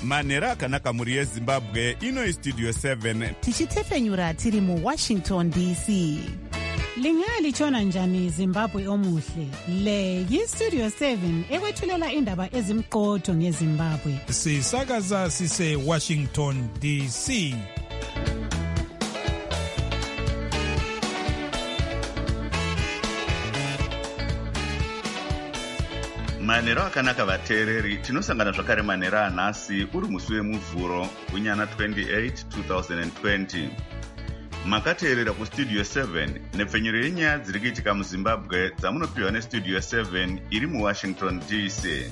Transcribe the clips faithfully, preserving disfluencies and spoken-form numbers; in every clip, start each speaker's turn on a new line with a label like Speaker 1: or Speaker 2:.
Speaker 1: manhero akanaka mhuri yezimbabwe. Ino Studio seven
Speaker 2: tichitefenyura tiri muWashington D C.
Speaker 3: Lingalitshona njani Zimbabwe omuhle? Le yiStudio seven ekwethulela indaba ezimqotho ngeZimbabwe.
Speaker 4: Sisakaza sise Washington D C.
Speaker 5: Manhero akanaka vateereri, tinosangana zvakare manhero anhasi uri musi wemuvhuro kunyana twenty-eight twenty twenty. Makateerera kuStudio seven nepfenyuro yenyaya dziri kuitika muZimbabwe dzamunopiwa neStudio seven iri muWashington D C.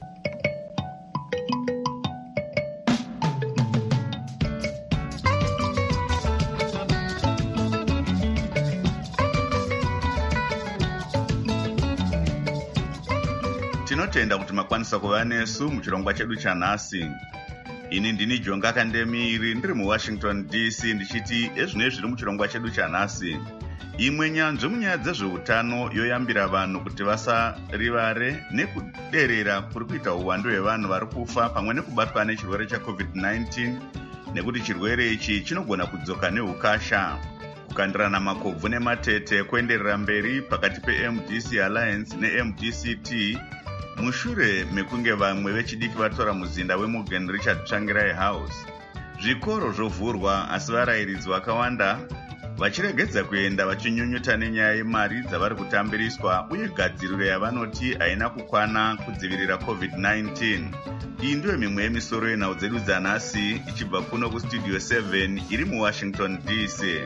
Speaker 5: Tinotenda kuti makwanisa kuva nesu muchirongwa chedu chanhasi. Ini ndini Jonga Kandemiri ndiri muWashington D C ndichiti ezvinoi zviri muchirongwa chedu chanhasi. Imwe nyanzvi munyaya dzezveutano yoyambira vanhu kuti vasarivare nekuderera kuri kuita uwandu hwevanhu vari kufa pamwe nekubatwa nechirwere checovid nineteen nekuti chirwere ichi chinogona kudzoka neukasha. Kukandirana makobvu nematete kuenderera mberi pakati peM D C Alliance neM D C T mushure mekunge vamwe vechidiki vatora muzinda weMorgan Richard Tsvangirai House. Zvikoro zvovhurwa asi varairidzi vakawanda vachiregedza kuenda vachinyunyuta nenyaya yemari dzavari kutambiriswa uye gadziriro yavanoti haina kukwana kudzivirira covid nineteen. Iyi ndiyo mimwe yemisoro yenhau dzedu dzanhasi ichibva kuno kuStudio seven iri muWashington D C.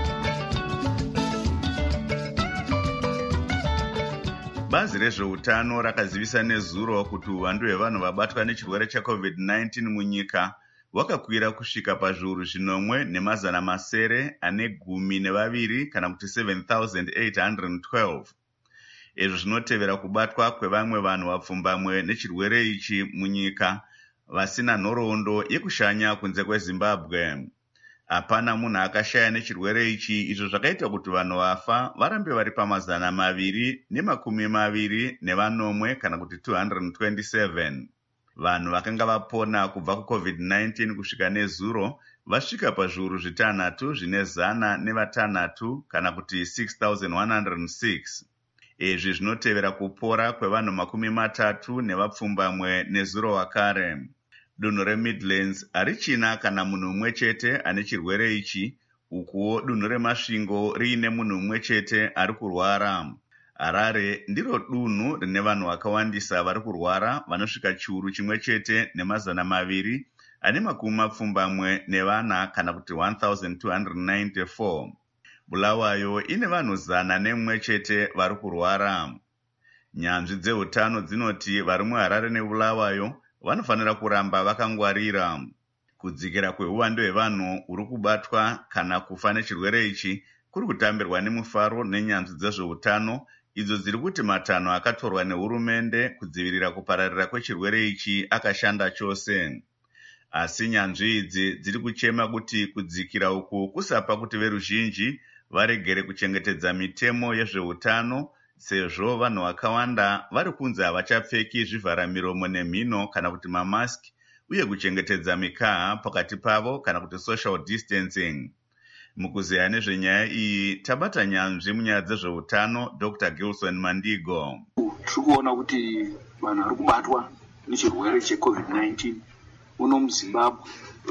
Speaker 5: Bazi rezveutano rakazivisa nezuro kuti uwandu hwevanhu vabatwa nechirwere checovid nineteen munyika hwakakwira kusvika pazviuru zvinomwe nemazana masere ane gumi nevaviri kana kuti seven thousand eight hundred twelve. Izvo zvinotevera kubatwa kwevamwe vanhu vapfumbamwe nechirwere ichi munyika vasina nhoroondo yekushanya kunze kweZimbabwe. Hapana munhu akashaya nechirwere ichi, izvo zvakaita kuti vanhu vafa varambe vari pamazana maviri nemakumi maviri nevanomwe kana kuti two hundred twenty-seven. Vanhu vakanga vapona kubva kucovid nineteen kusvika nezuro vasvika pazviuru zvitanhatu zvine zana nevatanhatu kana kuti six thousand one hundred six. Izvi zvinotevera kupora kwevanhu makumi matatu nevapfumbamwe nezuro wakare. Dunhu reMidlands harichina kana munhu umwe chete ane chirwere ichi, ukuwo dunhu reMasvingo riine munhu umwe chete ari kurwara. Harare ndiro dunhu rine vanhu vakawandisa vari kurwara vanosvika chiuru chimwe chete nemazana maviri ane makumi mapfumbamwe nevana kana kuti one thousand two hundred ninety-four. Bulawayo ine vanhu zana nemwe chete vari kurwara. Nyanzvi dzeutano dzinoti vari muHarare neBulawayo vanofanira kuramba vakangwarira. Kudzikira kweuwandu hwevanhu uri kubatwa kana kufa nechirwere ichi kuri kutambirwa nemufaro nenyanzvi dzezveutano idzo dziri kuti matanho akatorwa nehurumende kudzivirira kupararira kwechirwere ichi akashanda chose. Asi nyanzvi idzi dziri kuchema kuti kudzikira uku kusapa kuti veruzhinji varegere kuchengetedza mitemo yezveutano, sezvo vanhu vakawanda vari kunzi havachapfeki zvivhara miromo nemhino kana kuti mamaski uye kuchengetedza mikaha pakati pavo kana kuti social distancing. Mukuzeya nezvenyaya iyi tabata nyanzvi munyaya dzezveutano Doctor Gilson Mandigo.
Speaker 6: Tiri kuona kuti vanhu vari kubatwa nechirwere checovid nineteen uno muZimbabwe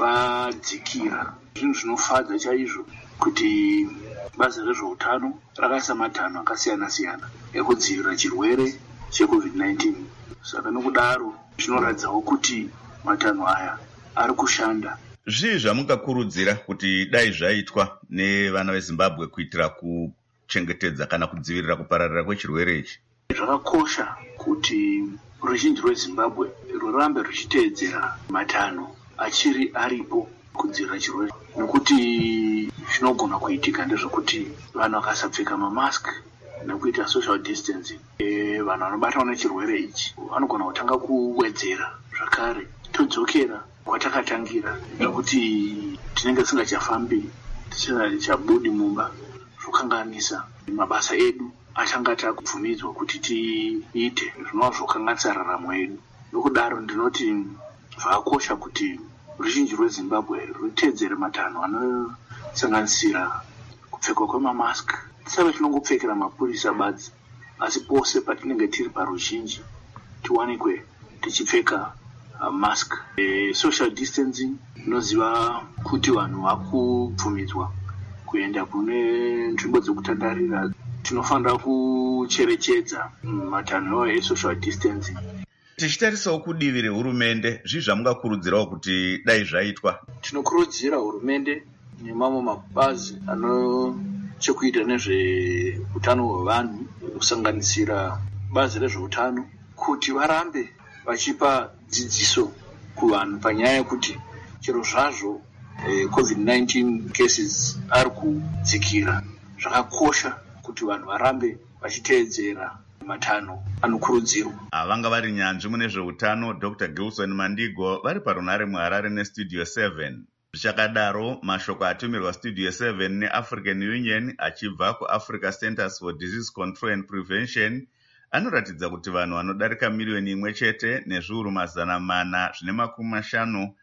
Speaker 6: vadzikira. Zvinhu zvinofadza chaizvo kuti bazi rezveutano rakaisa matanho akasiyana siyana ekudzivirira chirwere checovid nineteen. Saka nokudaro zvinoratidzawo kuti matanho aya ari kushanda.
Speaker 5: Zvii zvamungakurudzira kuti dai zvaitwa nevana veZimbabwe kuitira kuchengetedza kana kudzivirira kupararira kwechirwere ichi?
Speaker 6: Zvakakosha kuti ruzhinji rweZimbabwe rurambe ruchiteedzera matanho achiri aripo kudzivirira chirwere, nekuti zvinogona kuitika ndezvekuti vanhu vakasapfeka mamask nekuita social distancing, e, vanhu vanobatwa nechirwere ichi vanogona kutanga kuwedzera zvakare todzokera kwatakatangira, nekuti tinenge tisingachafambi tisingachabudi mumba, zvokanganisa mabasa edu achanga takubvumidzwa kuti tiite zvinova zvokanganisa raramo yedu. Nokudaro ndinoti zvakakosha kuti ruzhinji rwezimbabwe rutedzere matanho anosanganisira kupfekwa kwemamask. Tisave tinongopfekera mapurisa badzi, asi pose patinenge tiri paruzhinji tiwanikwe tichipfeka uh, mask. E, social distancing, noziva kuti vanhu vakubvumidzwa kuenda kune nzvimbo dzekutandarira. Tinofanira kucherechedza matanho e-social distancing.
Speaker 5: Tichitarisawo kudivi rehurumende, zvii zvamungakurudzirawo kuti dai zvaitwa?
Speaker 6: Tinokurudzira hurumende nemamwe mabazi anochekuita nezveutano hwevanhu, kusanganisira bazi rezveutano, kuti varambe vachipa dzidziso kuvanhu panyaya yekuti chero zvazvo eh, covid nineteen cases ari kudzikira. Zvakakosha kuti vanhu varambe vachiteedzera matanho anokurudzirwa.
Speaker 5: Avanga vari nyanzvi mune zveutano Doctor Gilson Mandigo vari parunhare muHarare neStudio seven. Zvichakadaro, mashoko atumirwa Studio seven neAfrican Union achibva kuAfrica Centers for Disease Control and Prevention anoratidza kuti vanhu vanodarika miliyoni imwe chete nezviuru mazana mana zvine makumi mashanu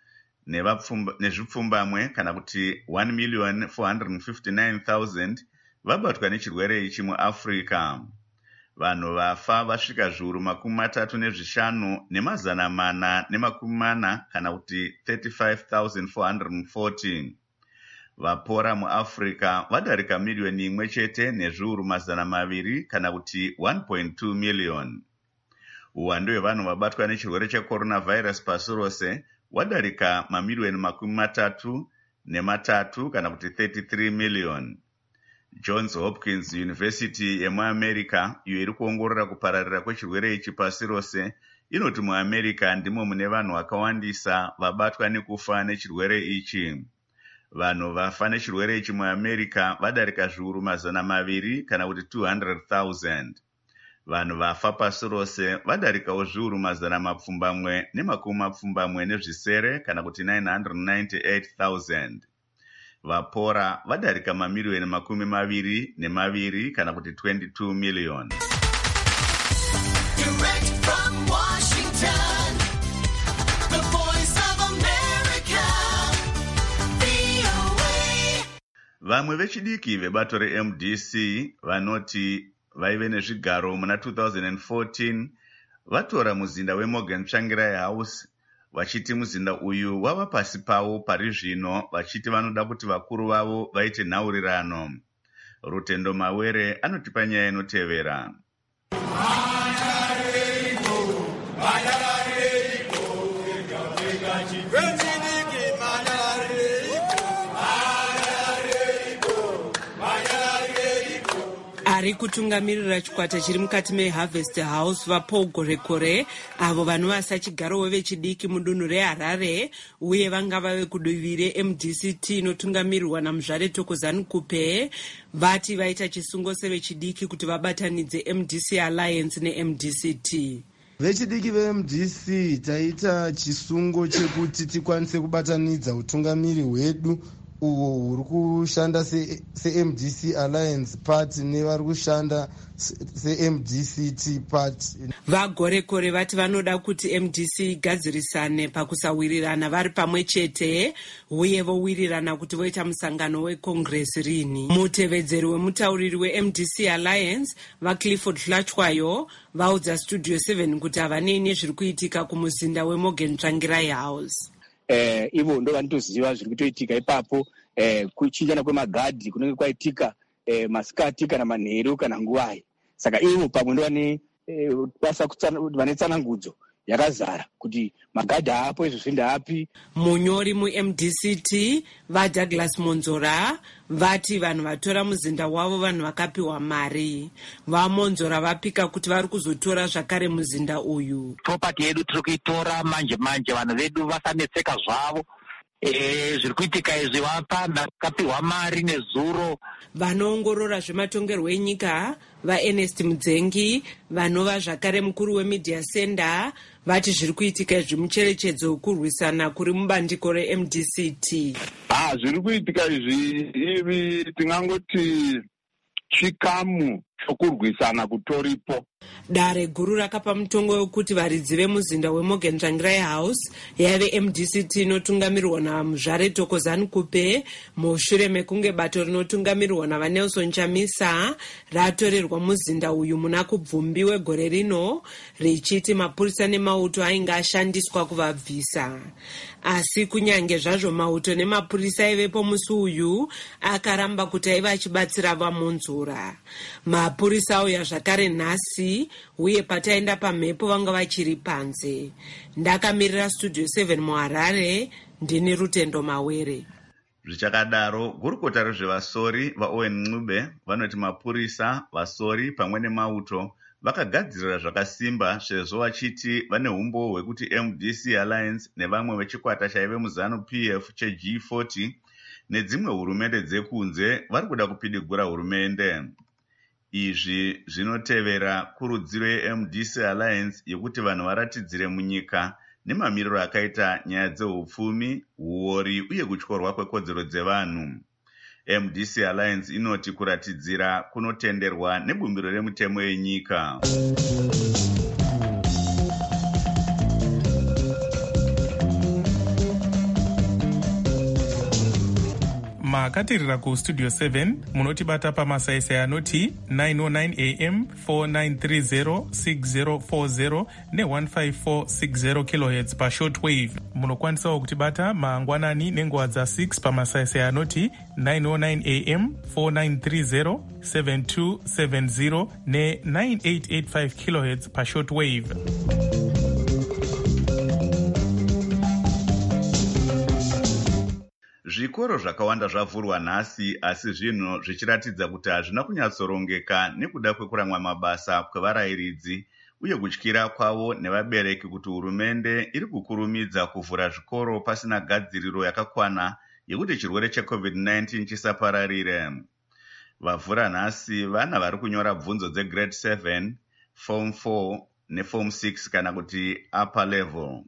Speaker 5: nezvipfumbamwe kana kuti one million four hundred fifty-nine thousand vabatwa nechirwere ichi muAfrica. Vanhu vafa vasvika zviuru makumi matatu nezvishanu nemazana mana nemakumi mana kana kuti thirty-five thousand four hundred forty. Vapora muAfrica vadarika miliyoni imwe chete nezviuru mazana maviri kana kuti one point two million. Uwandu hwevanhu vabatwa nechirwere checoronavirus pasi rose wadarika mamiliyoni makumi matatu nematatu kana kuti thirty-three million. Johns Hopkins University yemuAmerica, iyo iri kuongorora kupararira kwechirwere ichi pasi rose, inoti muAmerica ndimo mune vanhu vakawandisa vabatwa nekufa nechirwere ichi. Vanhu vafa nechirwere ichi muAmerica vadarika zviuru mazana maviri kana kuti two hundred thousand. Vanhu vafa pasi rose vadarikawo zviuru mazana mapfumbamwe nemakumi mapfumbamwe nezvisere kana kuti nine hundred ninety-eight thousand. Vapora vadarika mamiliyoni makumi maviri nemaviri kana kuti twenty-two million.
Speaker 7: Direct from Washington, the voice of America, V O A.
Speaker 5: Vamwe vechidiki vebato reM D C vanoti vaive nezvigaro muna two thousand fourteen vatora muzinda weMorgan Tsvangirai House, vachiti muzinda uyu wava pasi pavo pari zvino, vachiti vanoda kuti vakuru vavo vaite nhaurirano. Rutendo Mawere anotipa nyaya inotevera.
Speaker 8: Ari kutungamirira chikwata chiri mukati meHarvest House vaPaul Gorekore, avo vanovasa chigaro vechidiki mudunhu reHarare uye vangava vekudivi reM D C T inotungamirirwa naMuzvare Thokozani Kupe, vati vaita chisungo sevechidiki kuti vabatanidze M D C Alliance neM D C T.
Speaker 9: Vechidiki veM D C taita chisungo chekuti tikwanise kubatanidza utungamiri hwedu uwo huri kushanda seM D C Alliance Party nevari kushanda seM D C T Party.
Speaker 8: Vagorekore vati vanoda kuti M D C igadzirisane pakusawirirana vari pamwe chete uye vowirirana kuti voita musangano weCongress rini. Mutevedzeri wemutauriri weM D C Alliance vaClifford Hlachwayo vaudza Studio seven kuti havanei nezviri kuitika kumuzinda weMorgan Tsvangirai House.
Speaker 10: Eh, ivo ndo vanotoziva zviri kutoitika ipapo, eh, kuchinjana kwemagadhi kunenge kwaitika eh, masikati kana manheru kana nguwai. Saka ivo pamwe ndo vane eh, basa vane tsanangudzo yakazara kuti magadhi apo izvo zvinda api.
Speaker 8: Munyori muM D C T vaDouglas Monzora vati vanhu vatora muzinda wavo vanhu vakapiwa mari. VaMonzora vapika kuti vari kuzotora zvakare muzinda uyu.
Speaker 11: Property yedu tiri kuitora manje manje, vanhu vedu vasanetseka zvavo. Eh, zviri kuitika izvi vapa vakapiwa mari nezuro.
Speaker 8: Vanoongorora zvematongerwo enyika vaErnest Mudzengi vanova zvakare mukuru weMedia Center vati zviri kuitika izvi mucherechedzo kurwisana kuri mubandiko reM D C T.
Speaker 12: Ah, zviri kuitika izvi ivi tingangoti chikamu
Speaker 11: kurwisana kutoripo.
Speaker 8: Dare guru rakapa mutongo wekuti varidzi vemuzinda weMorgan Tsvangirai House yaive M D C T inotungamirirwa naMuzvare Thokozani Kupe mushure mekunge bato rinotungamirirwa navaNelson Chamisa ratorerwa muzinda uyu muna kubvumbi wegore rino richiti mapurisa nemauto ainge ashandiswa kuvabvisa. Asi kunyange zvazvo mauto nemapurisa aivepo musi uyu akaramba kuti aiva achibatsira vamunzura. Mapurisa auya zvakare nhasi uye pataenda pamhepo vanga vachiri panze. Ndakamirira Studio seven muHarare, ndini Rutendo Mawere.
Speaker 5: Zvichakadaro, gurukota rezvevasori vaOwen Ncube vanoti mapurisa, vasori pamwe nemauto vakagadzirira zvakasimba sezvo vachiti vane umbo hwekuti M D C Alliance nevamwe vechikwata chaive muzanu P F cheG forty nedzimwe hurumende dzekunze vari kuda kupidigura hurumende. Izvi zvinotevera kurudziro yeM D C Alliance yekuti vanhu varatidzire munyika nemamiriro akaita nyaya dzeupfumi, huori uye kutyorwa kwekodzero dzevanhu. M D C Alliance inoti kuratidzira kunotenderwa nebumbiro remutemo yenyika.
Speaker 4: makatirira kustudio seven munotibata pamasaisai anoti nine oh nine a m four nine three zero six zero four zero ne one five four six zero kilohertz pashortwave. Munokwanisawo kutibata mangwanani nenguva dza6 pamasaisai anoti nine oh nine a m four nine three zero seven two seven zero ne nine eight eight five kilohertz pashortwave.
Speaker 5: Zvikoro zvakawanda zvavhurwa nhasi, asi zvinhu zvichiratidza kuti hazvina kunyatsorongeka nekuda kwekuramwa mabasa kwevarayiridzi uye kutyira kwavo nevabereki kuti hurumende iri kukurumidza kuvhura zvikoro pasina gadziriro yakakwana yekuti chirwere cheCovid nineteen chisapararire. Vavhura nhasi vana vari kunyora bvunzo dzegrade seven, form four neform six kana kuti upper level.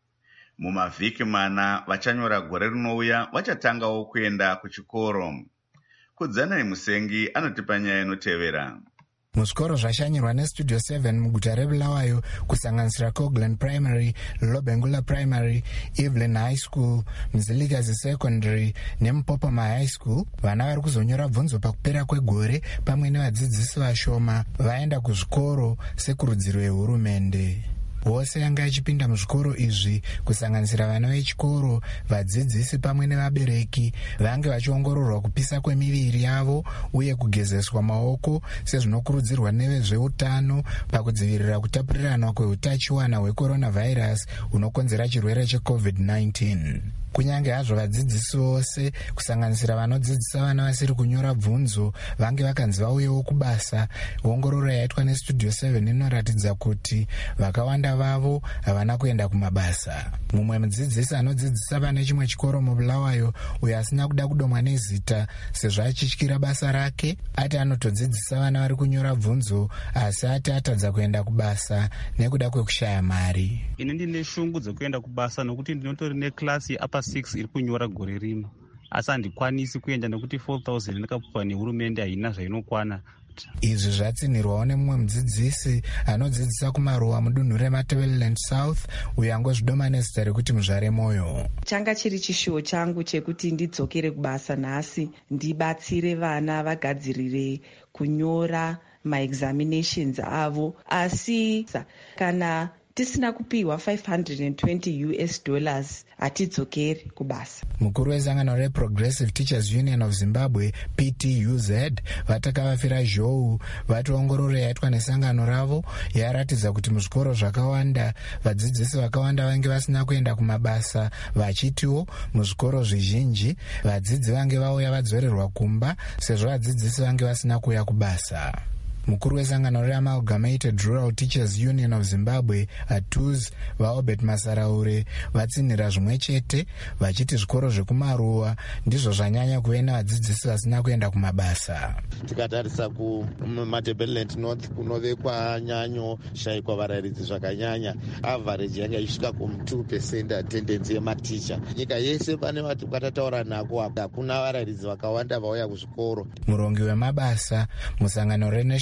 Speaker 5: Mumavhiki mana vachanyora gore rinouya vachatangawo kuenda kuchikoro. Kudzanai Musengi anotipa nyaya inotevera.
Speaker 12: Muzvikoro zvashanyirwa nestudio seven muguta reBulawayo kusanganisira Coglan Primary, Lobengula Primary, Evelyn High School, Mzilikazi Secondary neMupopoma High School, vana vari kuzonyora bvunzo pakupera kwegore pamwe nevadzidzisi vashoma vaenda kuzvikoro sekurudziro yehurumende. Vose yanga achipinda muzvikoro izvi kusanganisira vana vechikoro, vadzidzisi pamwe nevabereki vange vachiongororwa kupisa kwemiviri yavo uye kugezeswa maoko sezvinokurudzirwa nevezveutano pakudzivirira kutapurirana kweutachiwana hwecoronavirus hunokonzera chirwere cheCovid nineteen. Kunyange hazvo vadzidzisi vose kusanganisira vanodzidzisa vana vasiri kunyora bvunzo vange vakanzi vauyewo kubasa, ongororo yaitwa nestudio seven inoratidza kuti vakawanda vavo havana kuenda kumabasa. Mumwe mudzidzisi anodzidzisa pane chimwe chikoro muBulawayo uyo asina kuda kudomwa nezita sezvo achityira basa rake, ati anotodzidzisa vana vari kunyora bvunzo asi ati atadza kuenda kubasa nekuda kwekushaya mari.
Speaker 13: Ini ndine shungu dzekuenda kubasa nokuti ndinotori neklasi apa six iri kunyora gore rino, asi handikwanisi kuenda nekuti four thousand ndakapuwa nehurumende haina zvainokwana.
Speaker 12: Izvi zvatsinirwawo nemumwe mudzidzisi anodzidzisa kumaruwa mudunhu reMatabeleland South uyo angozvidoma nezita rekuti Muzvare Moyo.
Speaker 14: Changa chiri chishuwo changu chekuti ndidzokere kubasa nhasi ndibatsire vana vagadzirire kunyora maexaminations avo, asi kana tisina kupiwa five hundred twenty U S dollars hatidzokeri kubasa.
Speaker 12: Mukuru wezangano reProgressive Teachers Union of Zimbabwe P T U Z vatakavafira zhou vati ongororo yaitwa nesangano ravo yaratidza kuti muzvikoro zvakawanda vadzidzisi vakawanda vange vasina kuenda kumabasa, vachitiwo muzvikoro zvizhinji vadzidzi vange vauya vadzorerwa kumba sezvo vadzidzisi vange vasina kuuya kubasa. Mukuru wesangano reAmalgamated Rural Teachers Union of Zimbabwe A T U Z vaObert Masaraure vatsinira zvimwe chete vachiti zvikoro zvekumaruwa ndizvo zvanyanya kuve navadzidzisi vasina kuenda kumabasa.
Speaker 15: Tikatarisa kuMatabeleland North kunove kwanyanyo shayikwa varayiridzi zvakanyanya, average yanga isvika ku two percent attendance yematicha. Nyika yese pane vati kwatataura nako hakuna varayiridzi vakawanda vauya kuzvikoro.
Speaker 12: Murongi wemabasa musangano reNational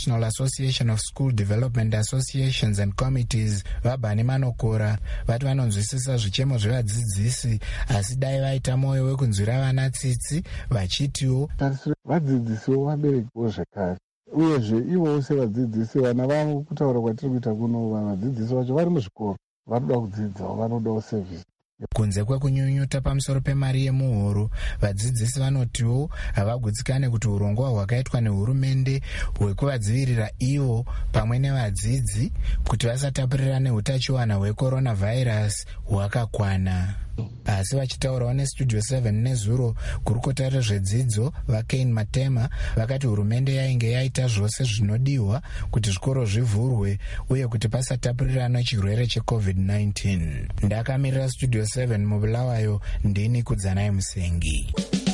Speaker 12: National Association of School Development Associations and Committees vaBani Manokora vati vanonzwisisa zvichemo zvevadzidzisi asi dai vaita mwoyo wekunzwira vana tsitsi vachitiwo
Speaker 16: vadzidzisiwo vaberekiwo zvekare uyezve ivowo sevadzidzisi vana vavo kutaura kwatiri kuita kuno vadzidzisi vacho vari muzvikoro vanoda kudzidzawo vanodawo sevhisi.
Speaker 12: Kunze kwekunyunyuta pamusoro pemari yemuhoro, vadzidzisi vanotiwo havagutsikane kuti urongwa hwakaitwa nehurumende hwekuvadzivirira ivo pamwe nevadzidzi kuti vasatapurirane utachiwana hwecoronavirus hwakakwana. Asi vachitaurawo nestudio seven nezuro, gurukota rezvedzidzo vaKane Matema vakati hurumende yainge yaita zvose zvinodiwa kuti zvikoro zvivhurwe uye kuti pasatapurirana chirwere checovid nineteen. Ndakamirira studio seven mubulawayo, ndini Kudzanai Musengi.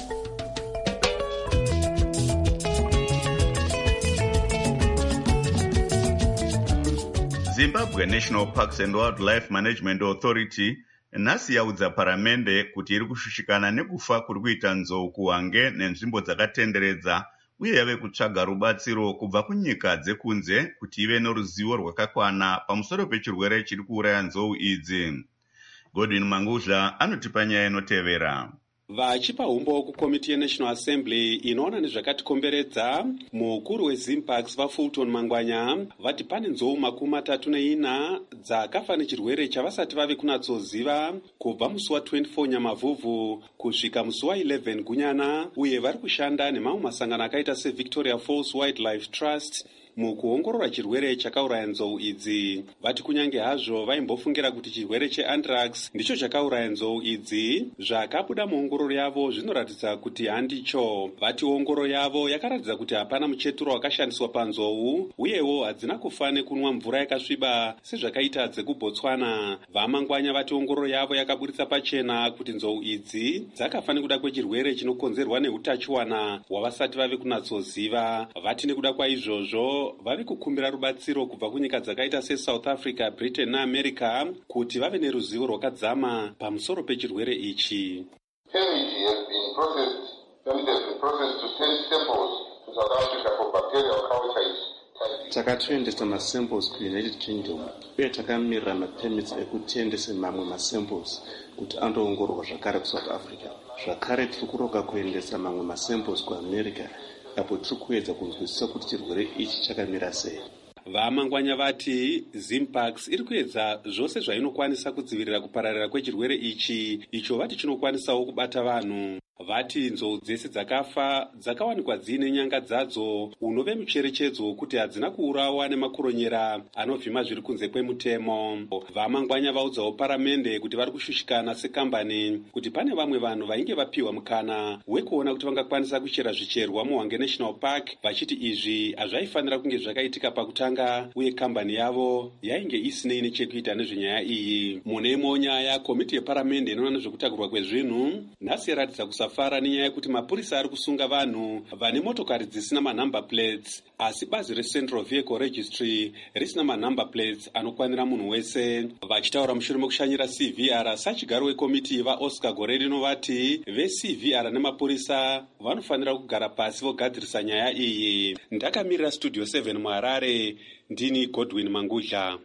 Speaker 5: Zimbabwe National Parks and Wildlife Management Authority nhasi yaudza paramende kuti iri kushushikana nekufa kuri kuita nzou kuHwange nenzvimbo dzakatenderedza uye yave kutsvaga rubatsiro kubva kunyika dzekunze kuti ive noruzivo rwakakwana pamusoro pechirwere chiri kuuraya nzou idzi. Godwin Manguzha anotipa nyaya inotevera.
Speaker 17: Vachipa umbo kukomiti yeNational Assembly inoona nezvakatikomberedza, mukuru weZimparks vaFulton Mangwanya vati pane nzou makumi matatu neina dzakafa nechirwere chavasati vave kunatsoziva kubva musi wa twenty-four Nyamavhuvhu kusvika musi wa11 Gunyana, uye vari kushanda nemamwe masangano akaita seVictoria Falls Wildlife Trust mukuongorora chirwere chakauraya nzou idzi. Vati kunyange hazvo vaimbofungira kuti chirwere cheanthrax ndicho chakauraya nzou idzi, zvakabuda muongororo yavo zvinoratidza kuti handicho. Vati ongororo yavo yakaratidza kuti hapana mucheturo wakashandiswa panzou, uyewo hadzina kufa nekunwa mvura yakasviba sezvakaita dzekuBotswana. VaMangwanya vati ongororo yavo yakaburitsa pachena kuti nzou idzi dzakafa nekuda kwechirwere chinokonzerwa neutachiwana hwavasati vave kunatsoziva. Vati nekuda kwaizvozvo vari kukumbira rubatsiro kubva kunyika dzakaita seSouth Africa, Britain neAmerica kuti vave neruzivo rwakadzama pamusoro pechirwere ichi.
Speaker 18: Permit has been processed, permit has been processed to send samples to South Africa for bacterial cultures.
Speaker 19: Takatoendesa masamples kuUnited Kingdom uye takamirira mapermits ekutendesa mamwe masamples kuti andoongororwa zvakare kuSouth Africa. Zvakare tiri kuroka kuendesa mamwe masamples kuAmerica apo tiri kuedza kunzwisisa kuti chirwere ichi chakamira sei.
Speaker 17: VaMangwanya vati Zimparks iri kuedza zvose zvainokwanisa kudzivirira kupararira kwechirwere ichi, icho vati chinokwanisawo kubata vanhu. Vati nzou dzese dzakafa dzakawanikwa dziine nyanga dzadzo unove mucherechedzo kuti hadzina kuurawa nemakoronyera anovhima zviri kunze kwemutemo. VaMangwanya vaudzawo paramende kuti vari kushushikana sekambani kuti pane vamwe vanhu vainge vapiwa mukana wekuona kuti vangakwanisa kuchera zvicherwa muHwange National Park, vachiti izvi hazvaifanira kunge zvakaitika pakutanga uye kambani yavo yainge isinei nechekuita nezvenyaya iyi. Mune imwewo nyaya, komiti yeparamende inoona nezvekutakurwa kwezvinhu nhasi yaratidza kusafara nenyaya yekuti mapurisa ari kusunga vanhu vane motokari dzisina manumber plates, asi bazi reCentral Vehicle Registry risina manumber plates anokwanira munhu wese. Vachitaura mushure mekushanyira C V R, sachigaro wekomiti vaOscar Gorerino vati veC V R nemapurisa vanofanira kugara pasi vogadzirisa nyaya iyi. Ndakamirira Studio seven muHarare, ndini Godwin Manguzha.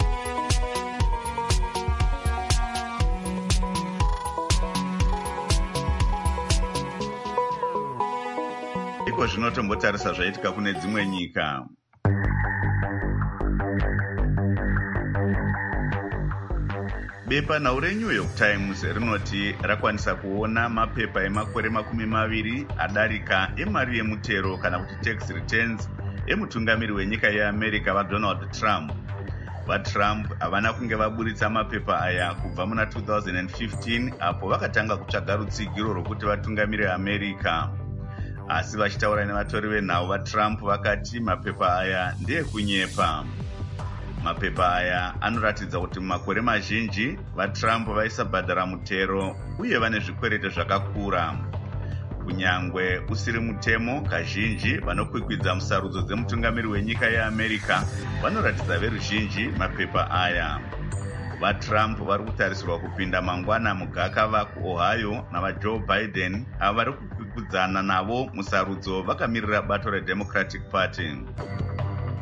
Speaker 5: Iko zvinotombotarisa zvaitika kune dzimwe nyika. Bepa nhau reNew York Times rinoti rakwanisa kuona mapepa emakore makumi maviri adarika emari yemutero kana kuti tax returns emutungamiri wenyika yeAmerica vaDonald Trump. VaTrump havana kunge vaburitsa mapepa aya kubva muna two thousand fifteen apo vakatanga kutsvaga rutsigiro rwokuti vatungamire America. Asi vachitaura nevatori venhau vaTrump vakati mapepa aya ndeekunyepa. Mapepa aya anoratidza kuti mumakore mazhinji vaTrump vaisabhadhara mutero uye vane zvikwerete zvakakura. Kunyangwe usiri mutemo, kazhinji vanokwikwidza musarudzo dzemutungamiri wenyika yeAmerica vanoratidza veruzhinji mapepa aya. VaTrump vari kutarisirwa kupinda mangwana mugakava kuOhio navaJoe Biden avo vari kukwikwidzana navo musarudzo vakamirira bato reDemocratic Party.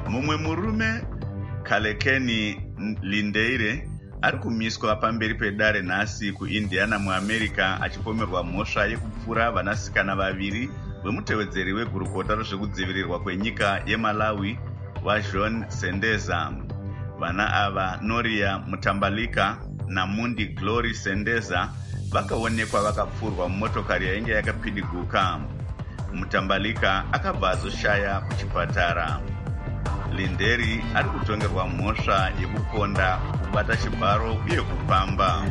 Speaker 5: Mumwe murume Kalekeni Lindeire ari kumiswa pamberi pedare nhasi kuIndiana muAmerica achipomerwa mhosva yekupfura vanasikana vaviri vemutevedzeri wegurukota rezvekudzivirirwa kwenyika yeMalawi waJohn Sendeza. Vana ava Noria Mutambalika naMundi Glory Sendeza vakaonekwa vakapfurwa mumotokari yainge yakapidiguka. Mutambalika akabva azoshaya kuchipatara. Linderi ari kutongerwa mhosva yekukonda, kubata chibharo uye kupamba.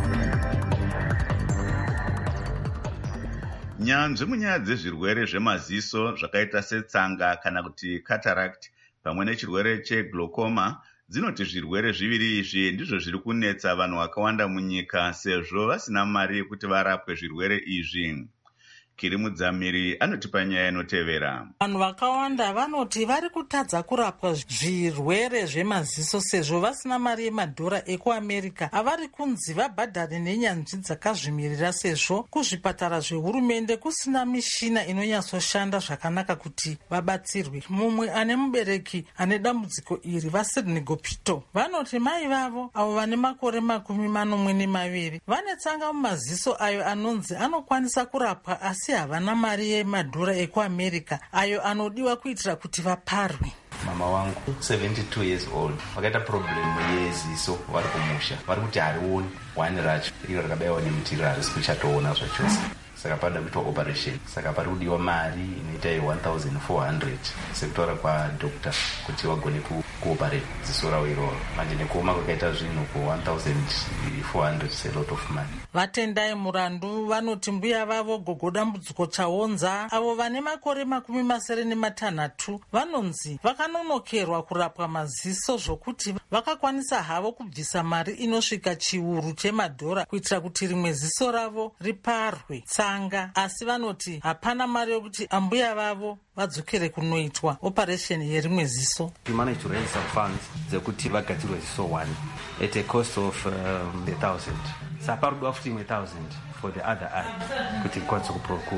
Speaker 5: Nyanzvi munyaya dzezvirwere zvemaziso zvakaita setsanga kana kuti cataract pamwe nechirwere cheglaucoma dzinoti zvirwere zviviri izvi ndizvo zviri kunetsa vanhu vakawanda munyika sezvo vasina mari yekuti varapwe zvirwere izvi. Kiri Mudzamiri anotipa nyaya inotevera.
Speaker 20: Vanhu vakawanda vanoti vari kutadza kurapwa zvirwere zvemaziso sezvo vasina mari yemadhora ekuAmerica avari kunzi vabhadhare nenyanzvi dzakazvimirira sezvo kuzvipatara zvehurumende kusina mishina inonyatsoshanda zvakanaka kuti vabatsirwe. Mumwe ane mubereki ane dambudziko iri vaSydney Gopito vanoti mai vavo avo vane makore makumi manomwe nemaviri vane tsanga mumaziso ayo anonzi anokwanisa kurapwa asi havana mari yemadhora ekuAmerica ayo anodiwa kuitira kuti vaparwe.
Speaker 21: Mama wangu seventy-two years old vakaita problem yeziso vari kumusha vari kuti harioni wani racho iro rakabayiwa nemutiriro harisi kuchatoona zvachose saka panoda kuitwa operation. Saka pari kudiwa mari inoita one thousand four hundred sekutaura kwadokta kuti vagone kuoperate ziso ravo iroro. Manje nekuoma kwakaita zvinhu ku one thousand four hundred is a lot of money.
Speaker 20: Vatendai murandu vanoti mbuya vavo Gogo Dambudziko Chaonza avo vane makore makumi masere nematanhatu vanonzi vakanonokerwa kurapwa maziso zvokuti vakakwanisa havo kubvisa mari inosvika chiuru chemadhora kuitira kuti rimwe ziso ravo riparwe tsanga, asi vanoti hapana mari yokuti ambuya vavo vadzokere kunoitwa operation yerimwe ziso.
Speaker 22: We managed to raise some funds dzekuti vagadzirwe ziso one at a cost of um, a thousand. Saparudwa futi imwe thousand for the other eye kuti ikwanise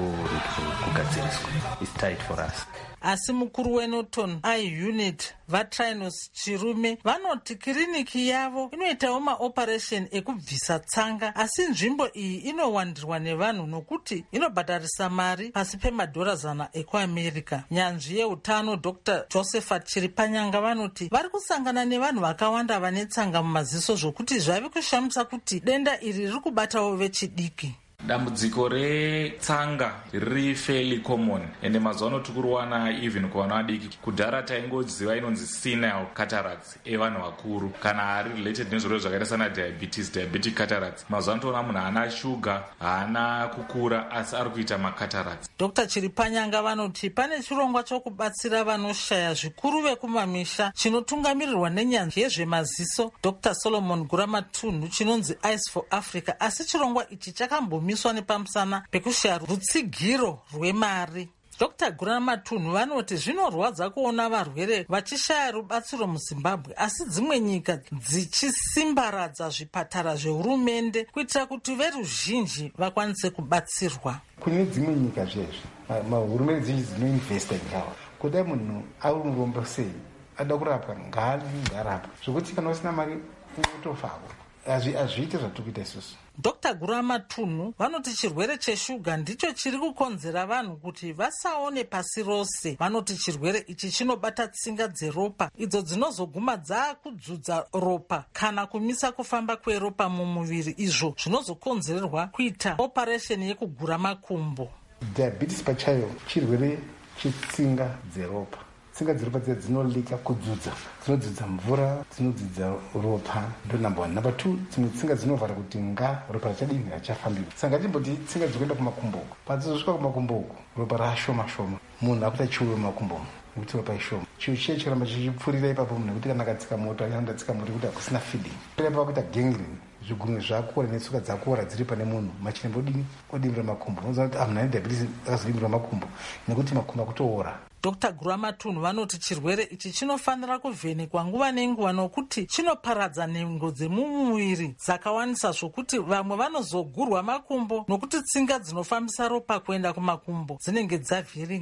Speaker 22: kugadziriswa. It's tight for us.
Speaker 20: Asi mukuru weNorton Eye Unit Vatrinos Chirume vanoti kiriniki yavo inoitawo maoperation ekubvisa tsanga, asi nzvimbo iyi inowandirwa nevanhu nokuti inobhadharisa mari pasi pemadhora zana ekuAmerica. Nyanzvi yeutano Doctor Josephat Chiripanyanga vanoti vari kusangana nevanhu vakawanda vane tsanga mumaziso zvokuti zvave kushamisa kuti denda iri riri kubatawo vechidiki.
Speaker 23: Dambudziko retsanga riri fairly common ende mazuva ano tikuruwana even kuvana vadiki. Kudhara taingoziva inonzi senile cataracts evanhu vakuru kana ari related nezvirwere zvakaita sana diabetes diabetic cataracts. Mazuva ano toona munhu haana shuga haana kukura asi ari kuita macataracts.
Speaker 20: Doctor Chiripanyanga vanoti pane chirongwa chokubatsira vanoshaya zvikuru vekumamisha chinotungamirirwa nenyanzvi yezvemaziso Doctor Solomon Guramatunhu chinonzi Eyes for Africa, asi chirongwa ichi chakambomiswa nepamusana pekushaya rutsigiro rwemari. Doctor Guramatunhu vanoti zvinorwadza kuona varwere vachishaya rubatsiro muZimbabwe asi dzimwe nyika dzichisimbaradza zvipatara zvehurumende kuitira kuti veruzhinji vakwanise kubatsirwa.
Speaker 24: Kune dzimwe nyika zvezvi mahurumende zhinji dzinoinvesta ngawa kudai munhu aurombo sei ada kurapwa ngari ngarapwa zvokuti kana usina mari unotofawo hazviite zvatikuita isusu.
Speaker 20: Doctor Guramatunhu vanoti chirwere cheshuga ndicho chiri kukonzera vanhu kuti vasaone pasi rose. Vanoti chirwere ichi chinobata tsinga dzeropa idzo dzinozoguma dzakudzudza ropa kana kumisa kufamba kweropa mumuviri, izvo zvinozokonzererwa kuita operation yekugura makumbo.
Speaker 24: Diabetes pachayo chirwere chetsinga dzeropa. Tsinga dzeropa dziya dzinolika kudzudza, dzinodzudza mvura, dzinodzudza ropa, ndo number one. Number two, dzimwe tsinga dzinovhara kuti nga ropa rachadini rachafambiwa. Saka timboti tsinga dzikuenda kumakumbo uko. Padzizosvika kumakumbo uko, ropa rashoma shoma. Munhu akuita chiuyo mumakumbo umo, nekuti ropa ishoma. Chiuyo chiya chiramba chichipfurira ipapo munhu nekuti kana akatsika moto, anoenda tsika moto kuti hakusina feeding. Ipapo akuita gangrene. Zvigunwe zvakora netsoka dzakora dziri pane munhu machirembo odini odimbira makumbo. Unoziva kuti munhu ane diabetes akazodimbira makumbo nekuti makumbo akutoora.
Speaker 20: Doctor Guramatunhu vanoti chirwere ichi chinofanira kuvhenekwa nguva nenguva nokuti chinoparadza nhengo dzemumuviri dzakawanisa zvokuti vamwe vanozogurwa makumbo nokuti tsinga dzinofambisa ropa kuenda kumakumbo dzinenge dzavhiringwa.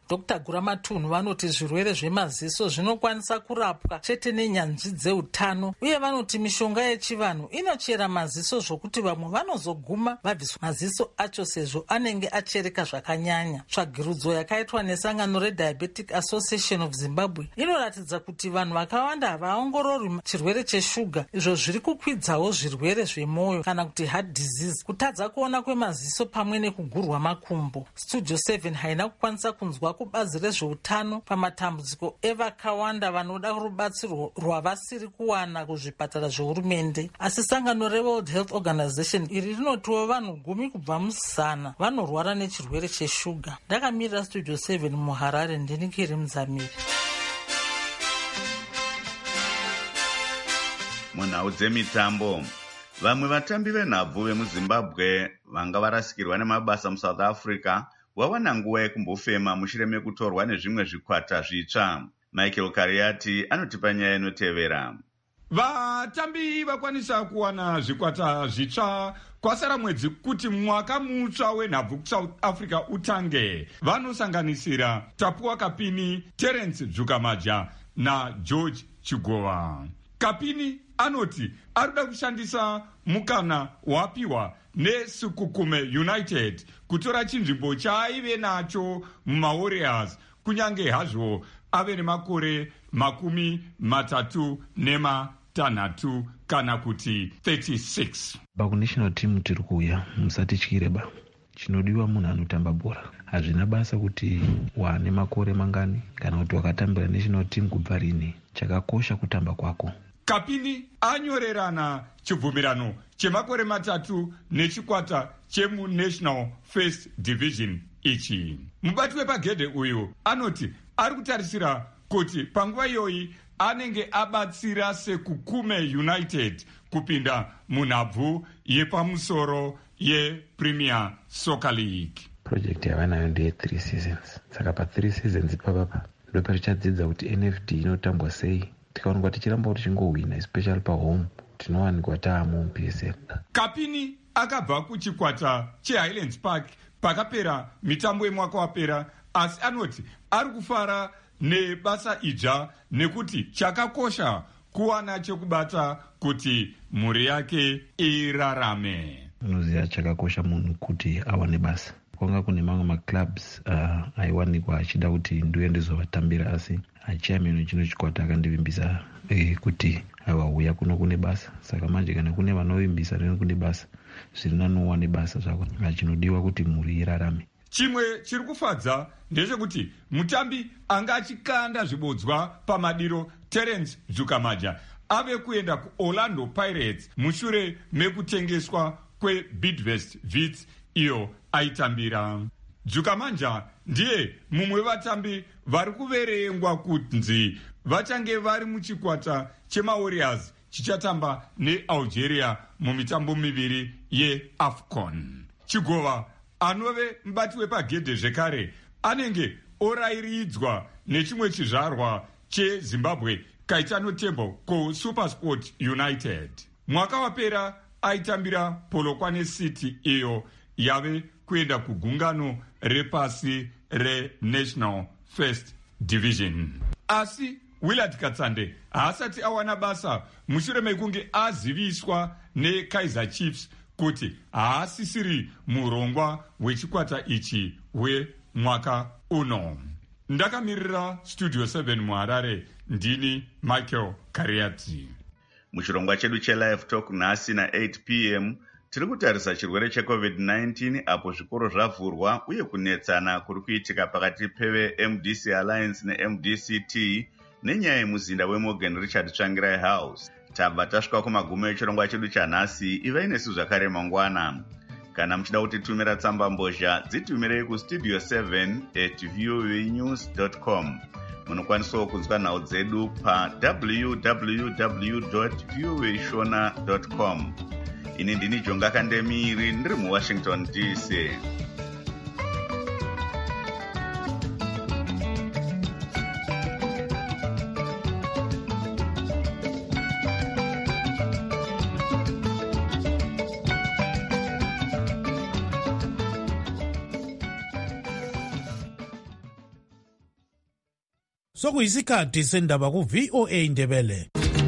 Speaker 20: dr guramatunhu vanoti zvirwere zvemaziso zvinokwanisa kurapwa chete nenyanzvi dzeutano, uye vanoti mishonga yechivanhu inochera maziso zvokuti vamwe vanozoguma vabviswa maziso acho sezvo anenge achereka zvakanyanya. Tsvagirudzo yakaitwa nesangano reDiabetic Association of Zimbabwe inoratidza kuti vanhu vakawanda havaongororwi chirwere cheshuga, izvo zviri kukwidzawo zvirwere zvemwoyo kana kuti heart disease, kutadza kuona kwemaziso pamwe nekugurwa makumbo. Studio seven haina kukwanisa kunzwa kubazi rezveutano pamatambudziko evakawanda vanoda rubatsiro rwavasiri kuwana kuzvipatara zvehurumende, asi sangano reWorld Health Organization iri rinotiwo vanhu gumi kubva muzana vanorwara nechirwere cheshuga. Ndakamirira Studio seven muHarare, ndini Kiri Muzamiri.
Speaker 5: Munhau dzemitambo, vamwe vatambi venhabvu vemuzimbabwe vanga varasikirwa nemabasa muSouth Africa wawana nguva yekumbofema mushure mekutorwa nezvimwe zvikwata zvitsva. Michael Kariati anotipa nyaya inotevera.
Speaker 1: Vatambi vakwanisa kuwana zvikwata zvitsva kwasara mwedzi kuti mwaka mutsva wenhabvu kuSouth Africa utange. Vanosanganisira Tapua Kapini, Terence Dzukamaja naGeorge Chigova. Kapini anoti arikuda kushandisa mukana wapiwa neSukukume United kutora chinzvimbo chaaive nacho mumaWarriors, kunyange hazvo ave nemakore makumi matatu nematanhatu kana kuti thirty-six.
Speaker 2: Pakunational team tiri kuuya, musatityireba. Chinodiwa munhu anotamba bhora. Hazvina basa kuti wane makore mangani kana kuti wakatambira national team kubva rini. Chakakosha kutamba kwako.
Speaker 1: Kapini anyorerana chibvumirano chemakore matatu nechikwata chemuNational First Division ichi. Mubati wepagedhe uyu anoti ari kutarisira kuti panguva iyoyi anenge abatsira Sekukume United kupinda munhabvu yepamusoro yePremier Soccer League.
Speaker 2: Project yavanayo ndeye three seasons. Saka pa three seasons papapa ndo parichadzidza kuti N F D inotambwa sei. Tikaonekwa tichiramba kuti chingowina, especially pahome tinowanikwa taamo muP S L.
Speaker 1: Kapini akabva kuchikwata cheHighlands Park pakapera mitambo yemwaka wapera, asi anoti ari kufara nebasa idzva nekuti chakakosha kuwana chekubata kuti mhuri yake irarame.
Speaker 2: Unoziva chakakosha munhu kuti awane basa. Kwanga kune mamwe maclubs uh, aiwanikwa achida kuti ndiuye ndizovatambira, asi achairman chino chikwata akandivimbisa eh, kuti awauya kuno kune basa. Saka manje kana kune vanovimbisa rino kune basa, zviri nanowane basa zvako. Chinodiwa kuti mhuri irarame.
Speaker 1: Chimwe chiri kufadza ndechekuti mutambi anga achikanda zvibodzwa pamadiro Terence Dzukamaja ave kuenda kuOrlando Pirates mushure mekutengeswa kweBidvest Wits iyo aitambira. Dzukamanja ndiye mumwe vatambi vari kuverengwa kunzi vachange vari muchikwata chemaWarriors chichatamba neAlgeria mumitambo miviri yeAFCON. Chigova anove mubati wepagedhe zvekare anenge orayiridzwa nechimwe chizvarwa cheZimbabwe Kaitano Tembo kuSupersport United. Mwaka wapera aitambira Polokwane City iyo yave kuenda kugungano repasi reNational First Division. Asi Willard Katsande haasati awana basa mushure mekunge aziviswa neKaizer Chiefs kuti haasisiri murongwa wechikwata ichi wemwaka uno. Ndakamirira Studio seven muHarare, ndini Michael Kariati.
Speaker 5: Muchirongwa chedu cheLive Talk nhasi na eight p m tiri kutarisa chirwere cheCovid nineteen apo zvikoro zvavhurwa uye kunetsana kuri kuitika pakati peveM D C Alliance neM D C T nenyaya yemuzinda weMorgan Richard Tsvangirai House. Tabva tasvika kumagumo echirongwa chedu chanhasi. Ivai nesu zvakare mangwana. Kana muchida kutitumira tsamba mbozha, dzitumirei kustudio seven at voanews dot com. Munokwanisawo kunzwa nhau dzedu pa w w w dot voashona dot com. Ini ndini Jonga Kandemiri ndiri muWashington D C.
Speaker 3: sokuyisikhathi sendaba ku-V O A Ndebele.